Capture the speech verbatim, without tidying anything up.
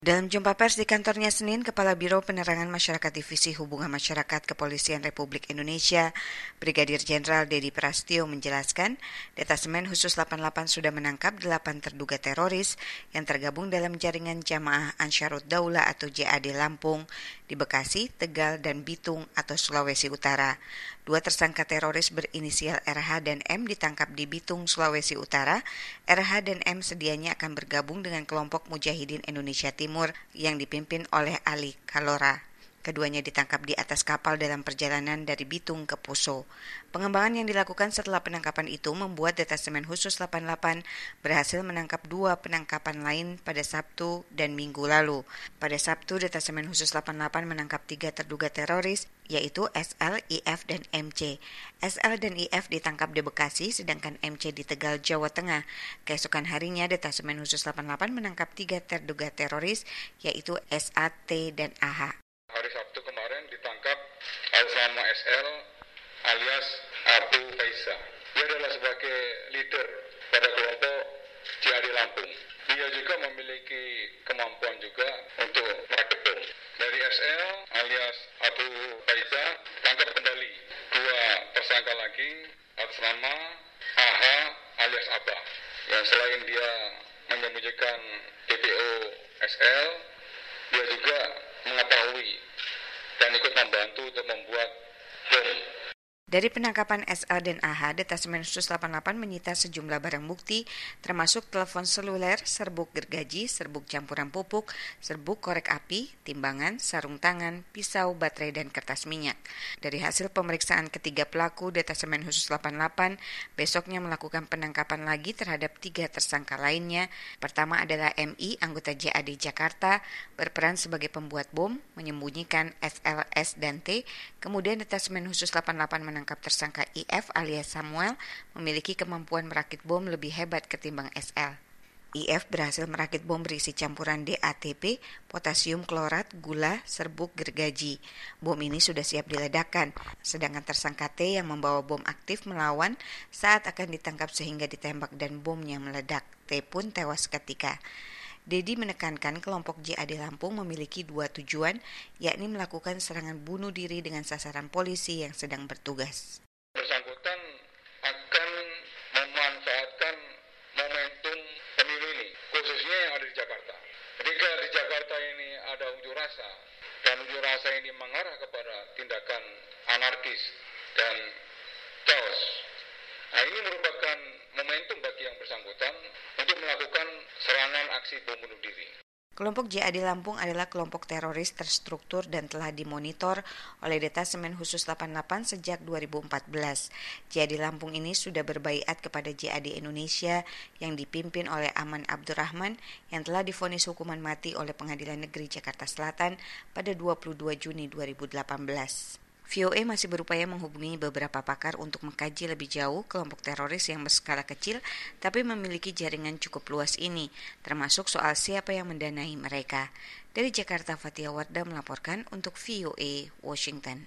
Dalam jumpa pers di kantornya Senin, Kepala Biro Penerangan Masyarakat Divisi Hubungan Masyarakat Kepolisian Republik Indonesia, Brigadir Jenderal Dedi Prastio menjelaskan, Detasemen Khusus delapan puluh delapan sudah menangkap delapan terduga teroris yang tergabung dalam jaringan Jamaah Ansharud Daulah atau J A D Lampung di Bekasi, Tegal, dan Bitung atau Sulawesi Utara. Dua tersangka teroris berinisial R H dan M ditangkap di Bitung, Sulawesi Utara. R H dan M sedianya akan bergabung dengan kelompok Mujahidin Indonesia Timur yang dipimpin oleh Ali Kalora. Keduanya ditangkap di atas kapal dalam perjalanan dari Bitung ke Poso. Pengembangan yang dilakukan setelah penangkapan itu membuat Detasemen Khusus delapan puluh delapan berhasil menangkap dua penangkapan lain pada Sabtu dan Minggu lalu. Pada Sabtu, Detasemen Khusus delapan puluh delapan menangkap tiga terduga teroris, yaitu S L, I F, dan M C. S L dan I F ditangkap di Bekasi, sedangkan M C di Tegal, Jawa Tengah. Keesokan harinya, Detasemen Khusus delapan puluh delapan menangkap tiga terduga teroris, yaitu S A, T, dan A H. Hari Sabtu kemarin ditangkap atas nama S L alias Abu Faisa. Dia adalah sebagai leader pada kelompok J A D Lampung. Dia juga memiliki kemampuan juga untuk merakit bom. Dari S L alias Abu Faisa tangkap kembali dua tersangka lagi atas nama A H alias Abah. Yang selain dia menyembunyikan D P O S L, dia juga mengetahui dan ikut membantu untuk membuat bom. Dari penangkapan S L dan A H, Detasemen Khusus delapan puluh delapan menyita sejumlah barang bukti, termasuk telepon seluler, serbuk gergaji, serbuk campuran pupuk, serbuk korek api, timbangan, sarung tangan, pisau, baterai, dan kertas minyak. Dari hasil pemeriksaan ketiga pelaku, Detasemen Khusus delapan puluh delapan besoknya melakukan penangkapan lagi terhadap tiga tersangka lainnya. Pertama adalah M I, anggota J A D Jakarta, berperan sebagai pembuat bom, menyembunyikan S L, S, dan T. Kemudian Detasemen Khusus delapan puluh delapan menangkap tersangka I F alias Samuel, memiliki kemampuan merakit bom lebih hebat ketimbang S L. I F berhasil merakit bom berisi campuran D A T P, potasium klorat, gula, serbuk gergaji. Bom ini sudah siap diledakkan, sedangkan tersangka T yang membawa bom aktif melawan saat akan ditangkap sehingga ditembak dan bomnya meledak. T pun tewas seketika. Dedi menekankan kelompok J A D Lampung memiliki dua tujuan, yakni melakukan serangan bunuh diri dengan sasaran polisi yang sedang bertugas. Bersangkutan akan memanfaatkan momentum pemilu ini, khususnya yang ada di Jakarta. Ketika di Jakarta ini ada unjuk rasa, dan unjuk rasa ini mengarah kepada tindakan anarkis dan chaos. Nah, ini merupakan momentum bagi yang bersangkutan untuk melakukan serangan aksi bom bunuh diri. Kelompok J A D Lampung adalah kelompok teroris terstruktur dan telah dimonitor oleh Detasemen Khusus delapan puluh delapan sejak dua ribu empat belas. J A D Lampung ini sudah berbaiat kepada J A D Indonesia yang dipimpin oleh Aman Abdurrahman yang telah divonis hukuman mati oleh Pengadilan Negeri Jakarta Selatan pada dua puluh dua Juni dua ribu delapan belas. V O A masih berupaya menghubungi beberapa pakar untuk mengkaji lebih jauh kelompok teroris yang berskala kecil tapi memiliki jaringan cukup luas ini, termasuk soal siapa yang mendanai mereka. Dari Jakarta, Fatia Wardah melaporkan untuk V O A Washington.